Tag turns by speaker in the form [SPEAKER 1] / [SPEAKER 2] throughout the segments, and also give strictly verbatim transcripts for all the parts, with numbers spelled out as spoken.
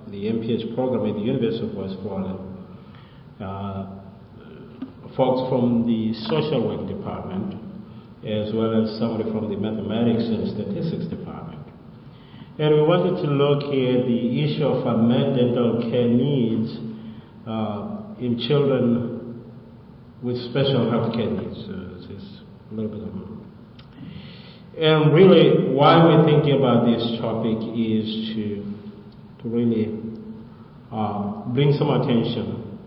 [SPEAKER 1] the M P H program at the University of West Florida, uh, folks from the social work department, as well as somebody from the mathematics and statistics department. And we wanted to look at the issue of unmet dental care needs uh, in children with special health care needs. Uh, this is a little bit of And really, why we're thinking about this topic is to, to really uh, bring some attention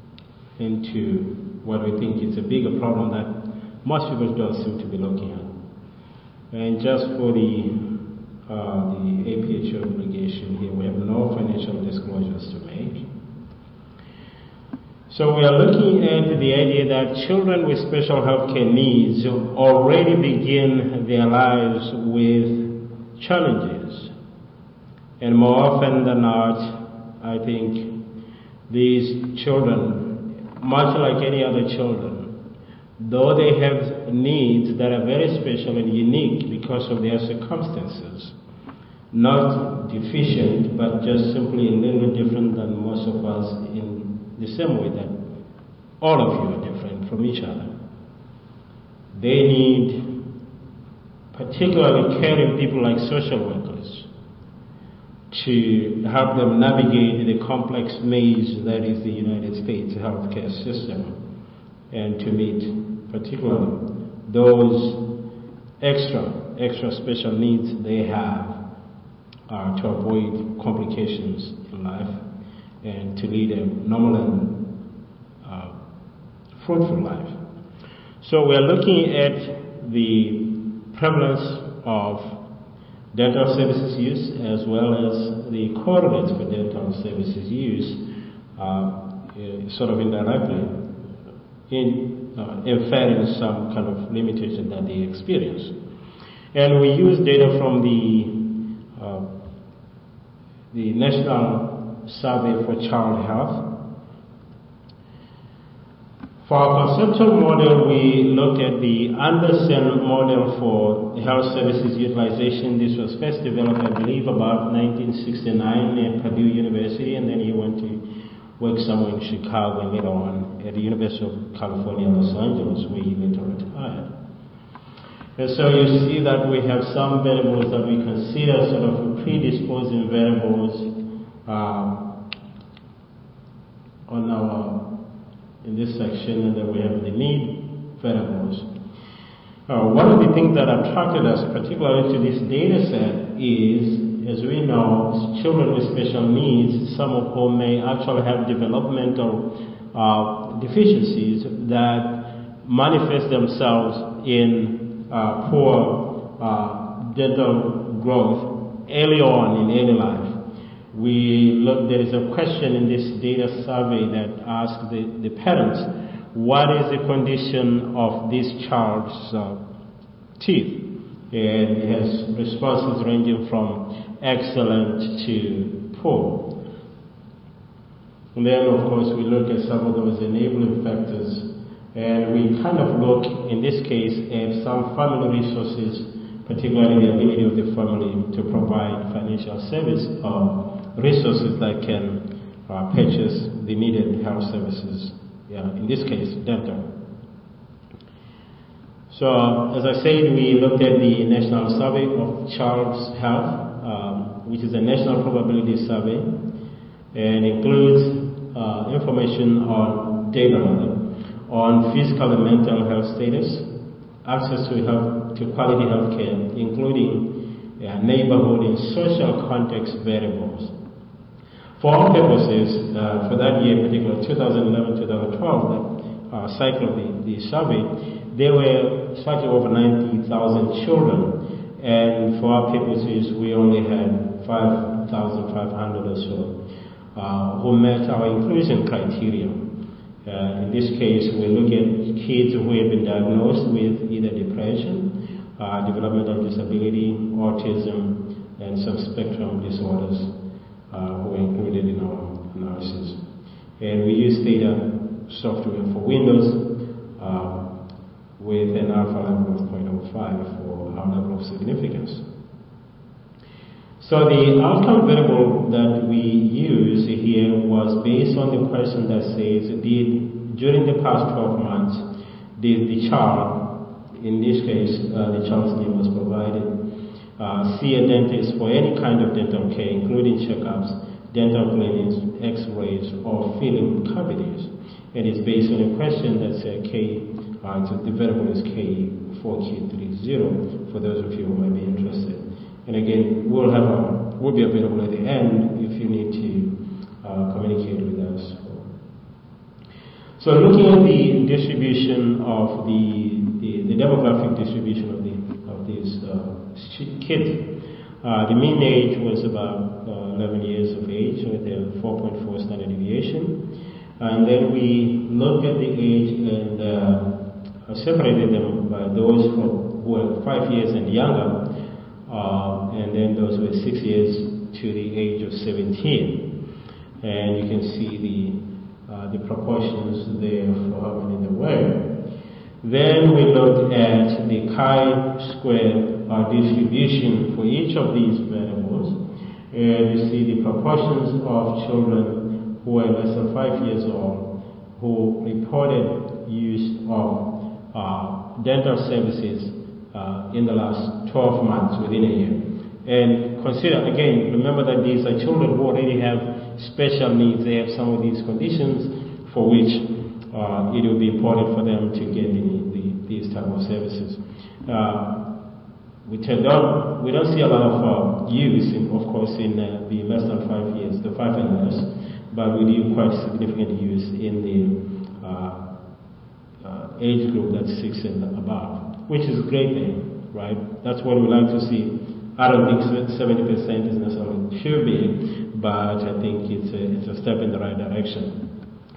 [SPEAKER 1] into what we think is a bigger problem that most people don't seem to be looking at. And just for the uh, the A P H obligation here, we have no financial disclosures to make. So we are looking at the idea that children with special healthcare needs already begin their lives with challenges. And more often than not, I think these children, much like any other children, though they have needs that are very special and unique because of their circumstances, not deficient, but just simply a little different than most of us in the same way that all of you are different from each other. They need particularly caring people like social workers to help them navigate the complex maze that is the United States healthcare system, and to meet particularly those extra, extra special needs they have uh, to avoid complications in life and to lead a normal and uh, fruitful life. So we are looking at the prevalence of dental services use as well as the correlates for dental services use, uh, sort of indirectly, in uh, inferring some kind of limitation that they experience. And we use data from the uh, the National Survey for Child Health. For our conceptual model, we looked at the Anderson model for health services utilization. This was first developed, I believe, about nineteen sixty-nine at Purdue University, and then he went to work somewhere in Chicago and later on at the University of California, Los Angeles, where he later retired. And so you see that we have some variables that we consider sort of predisposing variables uh, on our in this section, and then we have the need variables. Uh, one of the things that attracted us particularly to this data set is, as we know, children with special needs, some of whom may actually have developmental uh, deficiencies that manifest themselves in uh, poor uh, dental growth early on in early life. We look, there is a question in this data survey that asks the, the parents, what is the condition of this child's uh, teeth? And it has responses ranging from excellent to poor. And then, of course, we look at some of those enabling factors, and we kind of look, in this case, at some family resources, particularly the ability of the family to provide financial service or resources that can uh, purchase the needed health services, yeah, in this case, dental. So, as I said, we looked at the National Survey of Child's Health, um, which is a national probability survey, and includes uh, information on data on physical and mental health status, access to health, to quality health care, including uh, neighborhood and social context variables. For all purposes, uh, for that year, particularly twenty eleven to twenty twelve, that uh, cycle of the, the survey, there were slightly over ninety thousand children, and for our purposes, we only had five thousand five hundred or so uh, who met our inclusion criteria. Uh, in this case, we look at kids who have been diagnosed with either depression, uh, developmental disability, autism, and some spectrum disorders uh, who are included in our analysis. And we use data software for Windows uh, with an alpha level of zero point zero five for our level of significance. So the outcome variable that we use here was based on the question that says, did, during the past twelve months, did the child, in this case, uh, the child's name was provided, uh, see a dentist for any kind of dental care, including checkups, dental cleanings, x-rays, or filling cavities. And it's based on a question that's uh, K, uh, so the variable is K four Q three zero, for those of you who might be interested. And again, we'll have a, we'll be available at the end if you need to uh, communicate with us. So looking at the distribution of the, the, the demographic distribution of the of these uh, kids, uh, the mean age was about uh, eleven years of age with a four point four standard deviation. And then we looked at the age and uh, separated them by those who were five years and younger. Uh, and then those were six years to the age of seventeen. And you can see the, uh, the proportions there for how many there were. Then we looked at the chi-square uh, distribution for each of these variables. And you see the proportions of children who were less than five years old who reported use of uh, dental services Uh, in the last twelve months within a year. And consider, again, remember that these are children who already have special needs. They have some of these conditions for which uh, it will be important for them to get the, the, these type of services. Uh, we, tend don't, we don't see a lot of uh, use, in, of course, in uh, the less than five years, the five and less, but we do quite significant use in the uh, uh, age group that's six and above. Which is a great thing, right? That's what we like to see. I don't think seventy percent is necessarily should be, but I think it's a, it's a step in the right direction.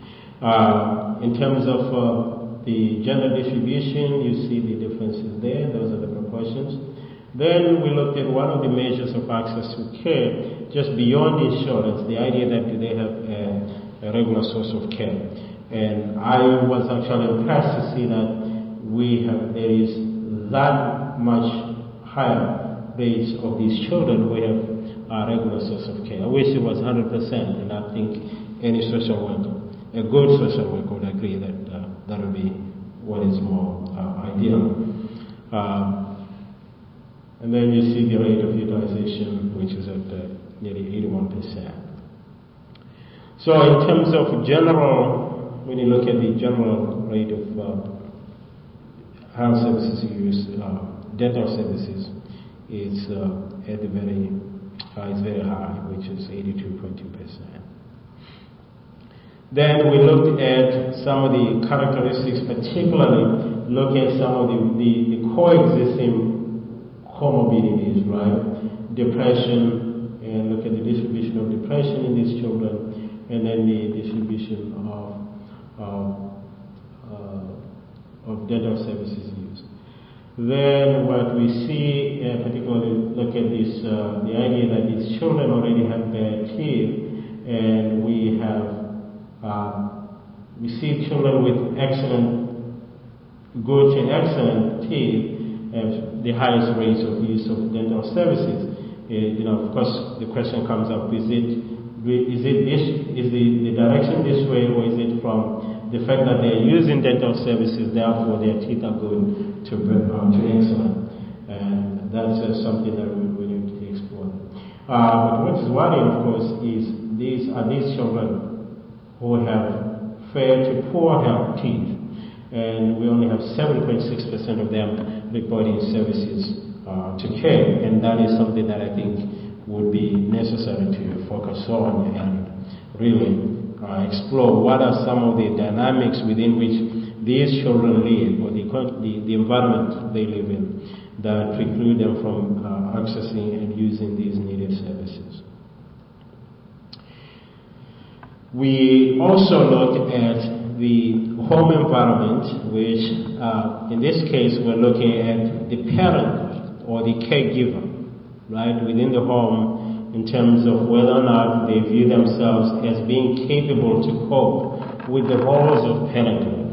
[SPEAKER 1] Uh, in terms of uh, the gender distribution, you see the differences there. Those are the proportions. Then we looked at one of the measures of access to care, just beyond insurance, the idea that do they have a, a regular source of care. And I was actually impressed to see that we have, there is that much higher rates of these children who have a regular source of care. I wish it was one hundred percent, and I think any social worker, a good social worker would agree that uh, that would be what is more uh, ideal. Uh, and then you see the rate of utilization, which is at uh, nearly eighty-one percent. So in terms of general, when you look at the general rate of uh, health services use, uh, dental services, is uh, at the very, uh, it's very high, which is eighty-two point two percent. Then we looked at some of the characteristics, particularly looking at some of the, the, the coexisting comorbidities, right? Depression, and look at the distribution of depression in these children, and then the distribution of uh, of dental services use. Then what we see, uh, particularly look at this, uh, the idea that these children already have bad teeth, and we have, uh, we see children with excellent, good to excellent teeth have the highest rates of use of dental services. Uh, you know, of course, the question comes up: is it, is it this, is the, the direction this way, or is it from the fact that they're using dental services, therefore their teeth are going to, um, to excellent? And that's uh, something that we, we need to explore. Uh, but what is worrying, of course, is these are these children who have fair to poor health teeth, and we only have seven point six percent of them reporting services uh, to care, and that is something that I think would be necessary to focus on and really Uh, explore what are some of the dynamics within which these children live, or the, the, the environment they live in, that preclude them from uh, accessing and using these needed services. We also look at the home environment, which uh, in this case we're looking at the parent or the caregiver, right, within the home, in terms of whether or not they view themselves as being capable to cope with the roles of parenthood.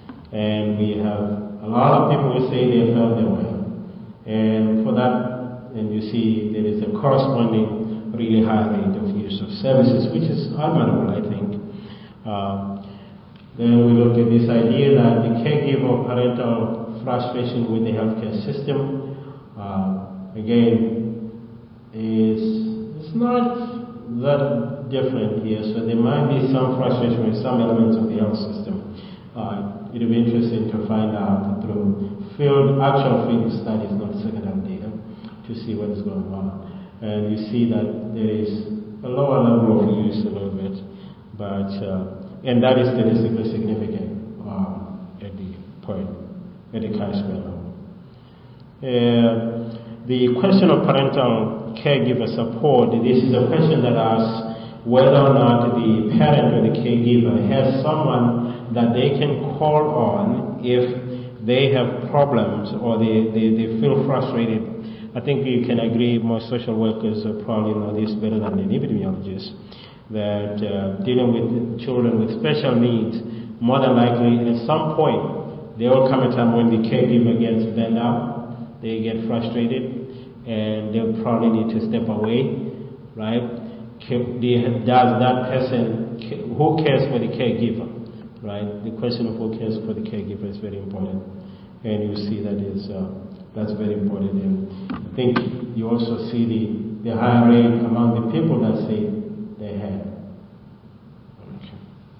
[SPEAKER 1] And we have a lot of people who say they felt their way. And for that and you see there is a corresponding really high rate of use of services, which is admirable, I think. Uh, then we look at this idea that the caregiver parental frustration with the healthcare system, uh, again, is it's not that different here. So there might be some frustration with some elements of the health system. Uh, it'll be interesting to find out through field, actual field studies, not secondary data, to see what is going on. And you see that there is a lower level of use a little bit, but uh, and that is statistically significant um, at the point, at the chi-square level. Uh, the question of parental caregiver support, this is a question that asks whether or not the parent or the caregiver has someone that they can call on if they have problems or they, they, they feel frustrated. I think you can agree, most social workers probably know this better than an epidemiologist, that uh, dealing with children with special needs, more than likely at some point there will come a time when the caregiver gets burned out, they get frustrated, and they'll probably need to step away, right? Does that person, who cares for the caregiver, right? The question of who cares for the caregiver is very important, and you see that is uh, that's very important. And I think you also see the the high rate among the people that say they have. Okay.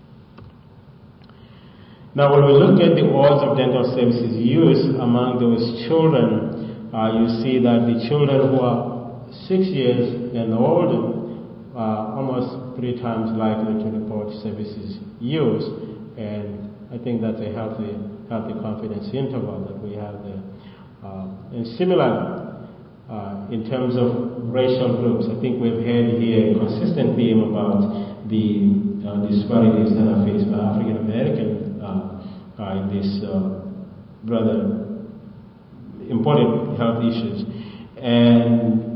[SPEAKER 1] Now, when we look at the odds of dental services use among those children, uh, you see that the children who are six years and older are almost three times likely to report services use, and I think that's a healthy, healthy confidence interval that we have there. Uh, and similarly, uh, in terms of racial groups, I think we've had here a consistent theme about the uh, disparities that are faced by African American uh, uh, in these uh, rather important health issues, and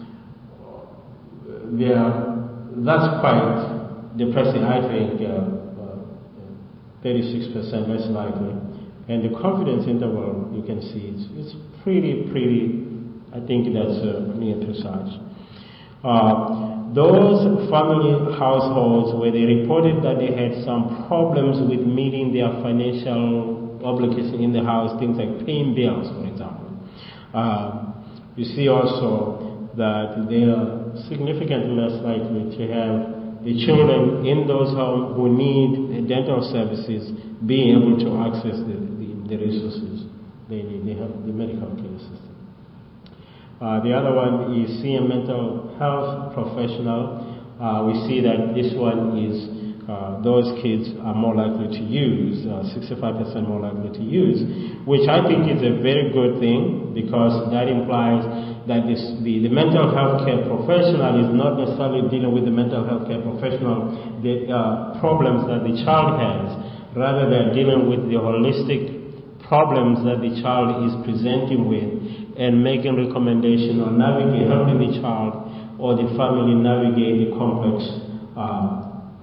[SPEAKER 1] yeah, that's quite depressing, I think. Uh, thirty-six percent less likely. And the confidence interval, you can see, it's, it's pretty, pretty, I think that's uh, near to such. Uh, those family households where they reported that they had some problems with meeting their financial obligations in the house, things like paying bills, for example. Uh, you see also that they are significantly less likely to have the children in those homes who need dental services being able to access the, the, the resources they need. They have the medical care system. Uh, the other one is see a mental health professional. Uh, we see that this one is uh, those kids are more likely to use, uh, sixty-five percent more likely to use, which I think is a very good thing, because that implies that this, the, the mental health care professional is not necessarily dealing with the mental health care professional, the uh, problems that the child has, rather than dealing with the holistic problems that the child is presenting with and making recommendation on navigate, helping the child or the family navigate the complex uh,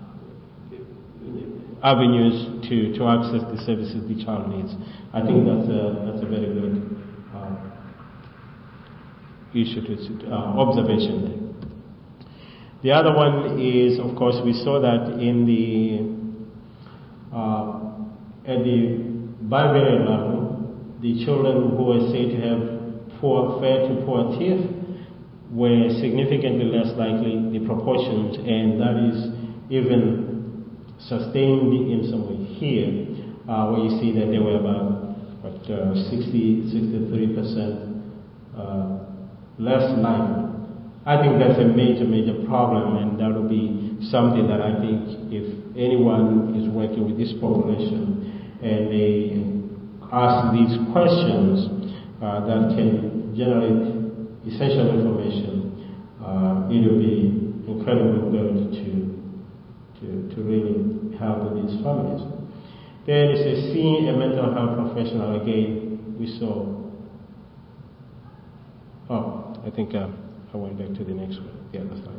[SPEAKER 1] avenues to, to access the services the child needs. I think that's a, that's a very good uh, issue to uh, observation there. The other one is, of course, we saw that in the uh, at the bivariate level, the children who were said to have poor, fair to poor teeth were significantly less likely, the proportions, and that is even sustained in some way here, uh, where you see that they were about what, uh, sixty, sixty-three percent uh, less likely. I think that's a major, major problem, and that will be something that I think if anyone is working with this population and they ask these questions uh, that can generate essential information, uh, it will be incredibly good to to, to really help with these families. Then it says seeing a mental health professional. Again, we saw. Oh, I think uh, I went back to the next one, the other slide.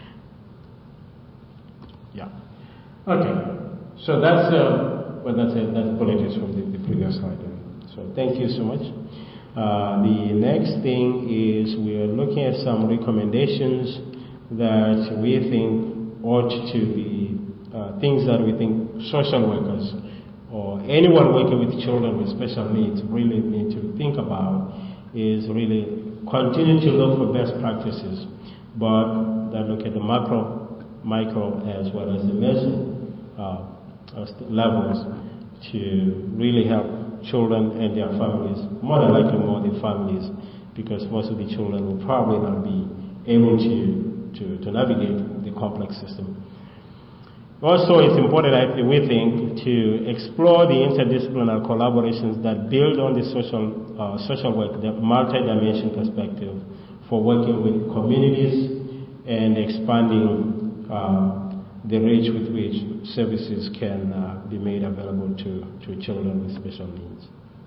[SPEAKER 1] Yeah. Okay. So that's uh, well, that's a, that's bullet is from the, the previous slide. So thank you so much. Uh, the next thing is we are looking at some recommendations that we think ought to be uh, things that we think social workers or anyone working with children with special needs really need to think about is really continue to look for best practices, but that look at the macro, micro, as well as the meso uh, levels to really help children and their families, more than likely more their families, because most of the children will probably not be able to, to, to navigate the complex system. Also, it's important, I think, we think, to explore the interdisciplinary collaborations that build on the social, uh, social work, the multi-dimension perspective for working with communities and expanding uh, the reach with which services can uh, be made available to, to children with special needs.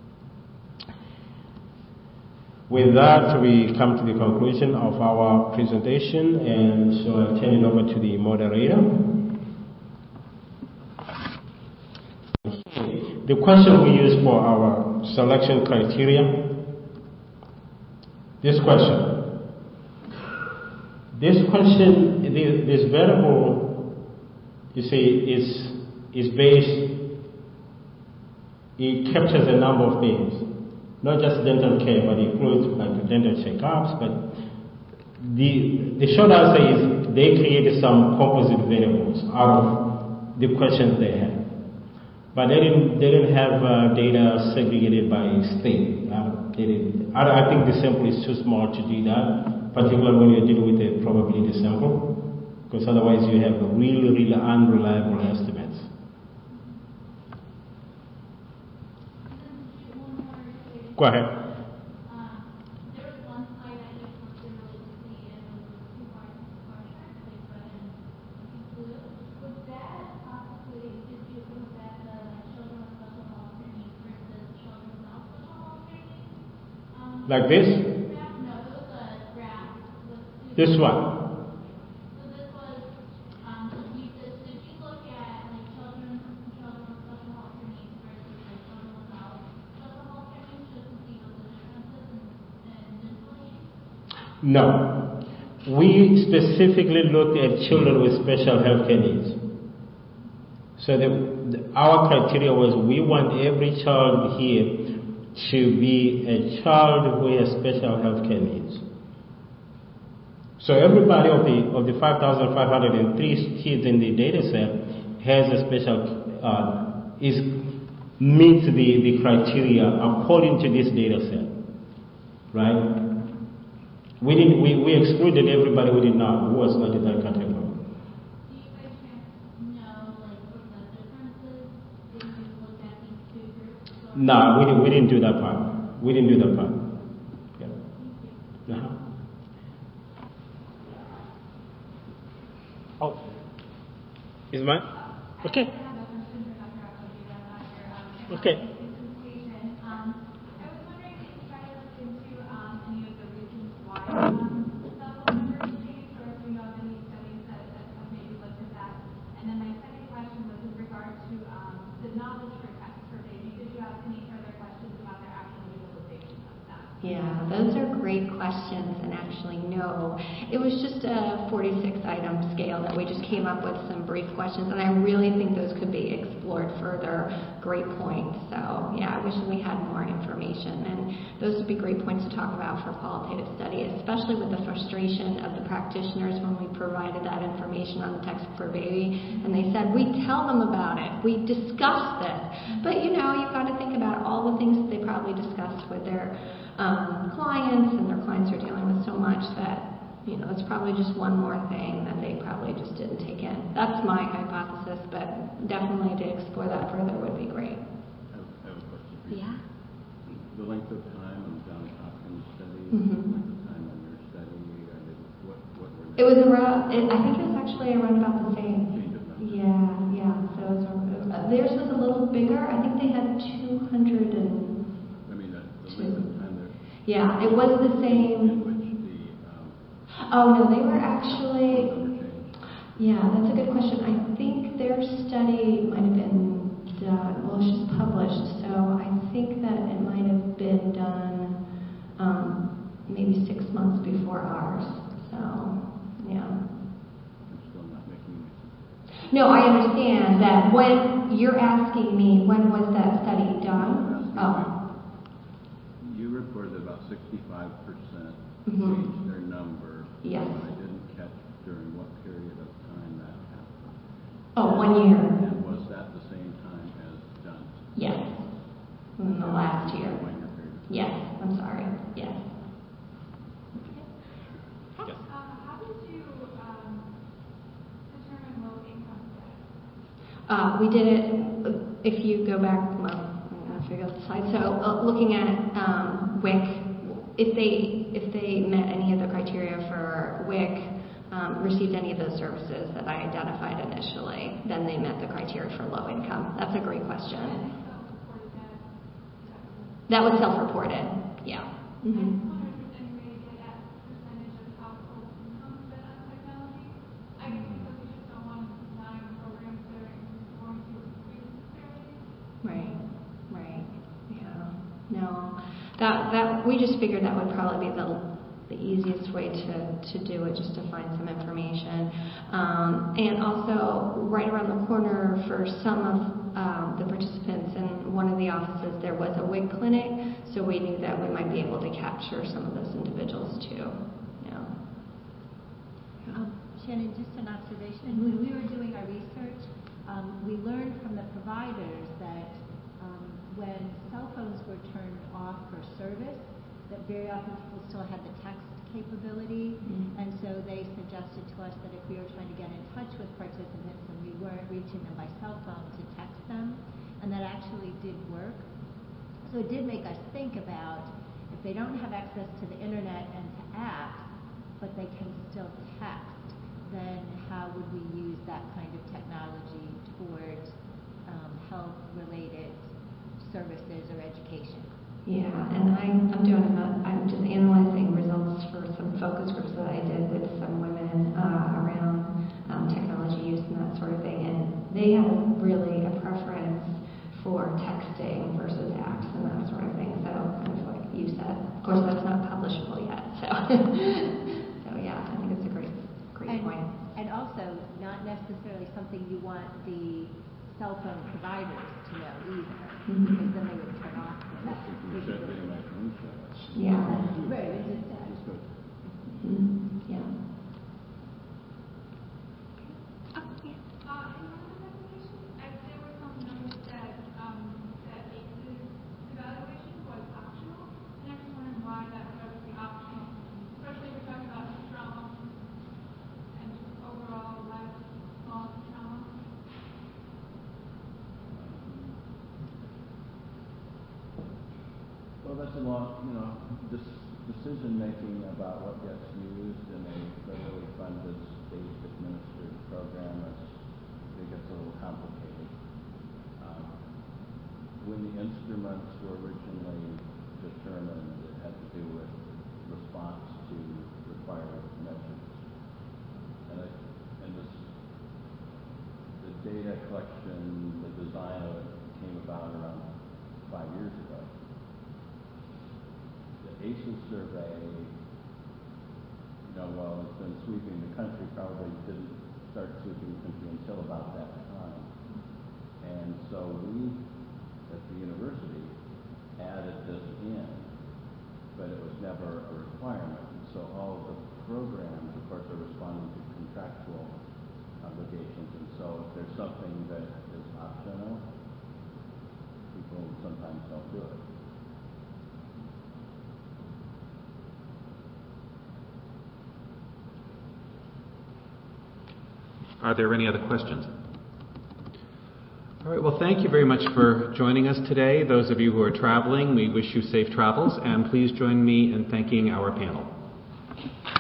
[SPEAKER 1] With that, we come to the conclusion of our presentation, and so I turn it over to the moderator. The question we use for our selection criteria, this question. This question, this variable, you see, is, is based, it captures a number of things. Not just dental care, but it includes like dental checkups, but the, the short answer is they created some composite variables out of the questions they had. But they didn't, they didn't have uh, data segregated by state. Uh, they didn't, I, I think the sample is too small to do that, particularly when you're dealing with a probability sample, because otherwise you have really, really unreliable estimates. Go ahead. Like this?
[SPEAKER 2] No, it was a graph.
[SPEAKER 1] This one?
[SPEAKER 2] So this was, um, you, did you look at like children, children with special health care needs versus like children without special health care needs just to see what the differences in, in dental needs?
[SPEAKER 1] No. We specifically looked at children with special health care needs. So the, the, our criteria was we want every child here to be a child who has special health care needs. So everybody of the of the five thousand five hundred three kids in the data set has a special, uh, is meets the, the criteria according to this data set, right? We didn't, we, we excluded everybody who did not, who was not in that category. No, we didn't, we didn't do that part. We didn't do that part. Yeah. Uh-huh. Oh. Is mine? Okay. Okay.
[SPEAKER 3] Yeah, those are great questions, and actually, no. It was just a forty-six item scale that we just came up with some brief questions, and I really think those could be explored further. Great points. So, yeah, I wish we had more information, and those would be great points to talk about for qualitative study, especially with the frustration of the practitioners when we provided that information on the textbook for baby, and they said, we tell them about it, we discuss this, but you know, you've got to think about all the things that they probably discussed with their Um, clients, and their clients are dealing with so much that, you know, it's probably just one more thing that they probably just didn't take in. That's my hypothesis, but definitely to explore that further would be great.
[SPEAKER 4] I have, I have a question for you.
[SPEAKER 3] Yeah.
[SPEAKER 4] The length of time on the Johns Hopkins study,
[SPEAKER 3] Mm-hmm.
[SPEAKER 4] the length of time on your study, I mean, what, what were
[SPEAKER 3] It was around, it, I think it was actually around about the same.
[SPEAKER 4] Change of time.
[SPEAKER 3] Yeah, yeah. So it was, uh, theirs was a little bigger. I think they had two hundred and
[SPEAKER 4] I mean, the, the length of time there.
[SPEAKER 3] Yeah, it was the
[SPEAKER 4] In
[SPEAKER 3] same.
[SPEAKER 4] which the, um,
[SPEAKER 3] Oh no, they were actually. Yeah, that's a good question. I think their study might have been done. Well, it's just published, so I think that it might have been done um, maybe six months before ours. So, yeah.
[SPEAKER 4] I'm still not making any sense.
[SPEAKER 3] No, I understand that when you're asking me, when was that study done? Oh.
[SPEAKER 4] You reported about sixty-five percent
[SPEAKER 3] Mhm.
[SPEAKER 4] changed their number.
[SPEAKER 3] Yes.
[SPEAKER 4] But I didn't catch during what period of time that happened.
[SPEAKER 3] Oh, one year.
[SPEAKER 4] And was that the same time as Johnson?
[SPEAKER 3] Yes. In the last year.
[SPEAKER 4] One year period.
[SPEAKER 3] Yes, I'm sorry. Yes.
[SPEAKER 2] Um, how did you um, determine low income status?
[SPEAKER 3] Uh, we did it, if you go back, well, I'm going to figure out the slide. So uh, looking at um, W I C, if they, if they met any of the criteria for W I C, um, received any of those services that I identified initially, then they met the criteria for low income. That's a great question. That was self-reported, yeah.
[SPEAKER 2] I just wonder if there's any way to get at percentage of household income spent on technology. I guess because we just don't want design programs that are going to increase disparities.
[SPEAKER 3] Right, right, yeah. No, that, that, we just figured that would probably be the, the easiest way to, to do it, just to find some information. Um, and also, right around the corner for some of um, the participants in one of the offices, there was a W I C clinic, so we knew that we might be able to capture some of those individuals too. Yeah.
[SPEAKER 5] Um, Shannon, just an observation. When we were doing our research, um, we learned from the providers that um, when cell phones were turned off for service, that very often people still had the text capability,
[SPEAKER 3] Mm-hmm.
[SPEAKER 5] and so they suggested to us that if we were trying to get in touch with participants and we weren't reaching them by cell phone, to text them, and that actually did work. So it did make us think about if they don't have access to the internet and to apps, but they can still text, then how would we use that kind of technology towards um, health-related services or education?
[SPEAKER 3] Yeah, and I'm, I'm doing a, I'm just analyzing results for some focus groups that I did with some women uh, around um, technology use and that sort of thing, and they have really a preference for texting versus apps and that sort of thing. So kind of like you said, of course that's not publishable yet. So, so yeah, I think it's a great, great
[SPEAKER 5] and,
[SPEAKER 3] point.
[SPEAKER 5] And also not necessarily something you want the cell phone providers to know either,
[SPEAKER 3] Mm-hmm.
[SPEAKER 5] because then they would turn off the
[SPEAKER 4] You said they might own that.
[SPEAKER 3] Yeah.
[SPEAKER 5] Right, it just said.
[SPEAKER 4] Just go-
[SPEAKER 3] Mm-hmm. Yeah.
[SPEAKER 2] Uh, in one of the presentations, I, there were some notes that, um, that ACEs evaluation was optional, and I just wondered why that would be optional, especially if we're talking about trauma and just overall life loss trauma.
[SPEAKER 4] Well, that's a long, you know, this decision-making about what gets used in a federally funded, state-administered program, is, it gets a little complicated. Um, when the instruments were originally determined, it had to do with response to required measures. And, I, and this, the data collection, the design of it came about around five years ago. The ACEs survey, you know, while it's been sweeping the country, probably didn't start sweeping the country until about that time. And so we, at the university, added this in, but it was never a requirement. And so all of the programs, of course, are responding to contractual obligations. And so if there's something that is optional, people sometimes don't do it.
[SPEAKER 6] Are there any other questions? All right, well, thank you very much for joining us today. Those of you who are traveling, we wish you safe travels, and please join me in thanking our panel.